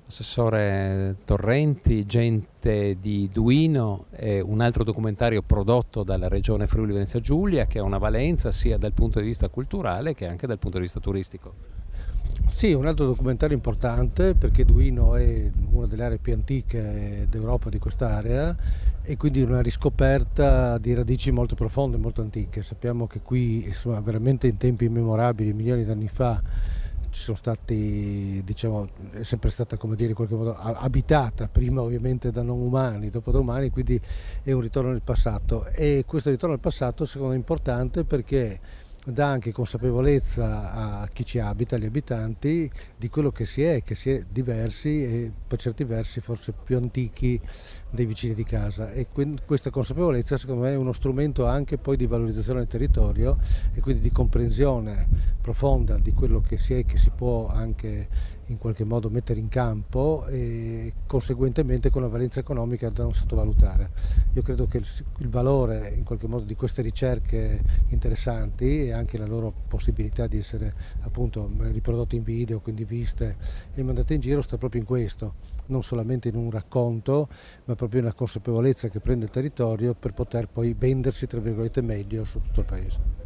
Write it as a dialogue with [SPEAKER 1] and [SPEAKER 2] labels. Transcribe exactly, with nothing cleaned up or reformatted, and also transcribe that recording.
[SPEAKER 1] Assessore Torrenti, Gente di Duino è un altro documentario prodotto dalla Regione Friuli Venezia Giulia che ha una valenza sia dal punto di vista culturale che anche dal punto di vista turistico.
[SPEAKER 2] Sì, un altro documentario importante perché Duino è una delle aree più antiche d'Europa di quest'area e quindi una riscoperta di radici molto profonde, molto antiche. Sappiamo che qui, insomma, veramente in tempi immemorabili, milioni di anni fa, ci sono stati, diciamo, è sempre stata, come dire, in qualche modo abitata, prima ovviamente da non umani, dopo da umani, quindi è un ritorno nel passato. E questo ritorno al passato secondo me è importante perché dà anche consapevolezza a chi ci abita, agli abitanti, di quello che si è, che si è diversi e per certi versi forse più antichi dei vicini di casa, e questa consapevolezza secondo me è uno strumento anche poi di valorizzazione del territorio e quindi di comprensione profonda di quello che si è e che si può anche in qualche modo mettere in campo, e conseguentemente con una valenza economica da non sottovalutare. Io credo che il valore in qualche modo di queste ricerche interessanti e anche la loro possibilità di essere appunto riprodotte in video, quindi viste e mandate in giro, sta proprio in questo, non solamente in un racconto, ma proprio in una consapevolezza che prende il territorio per poter poi vendersi tra virgolette meglio su tutto il paese.